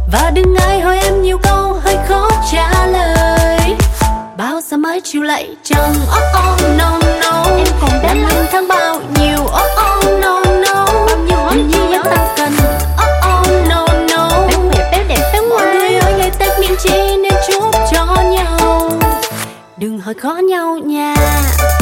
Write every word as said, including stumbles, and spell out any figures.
Và đừng ai hỏi em nhiều câu hơi khó trả lời. Bao giờ mới chịu lại chẳng oh oh no no. Em còn đã lặng tháng bao nhiêu oh oh no no. Bao nhiêu hỏi gì em ta cần oh oh no no. Béo mẹ béo đẹp béo ngoan. Mọi người ơi ngày Tết miễn chi nên chúc cho nhau. Đừng hỏi khó nhau nha.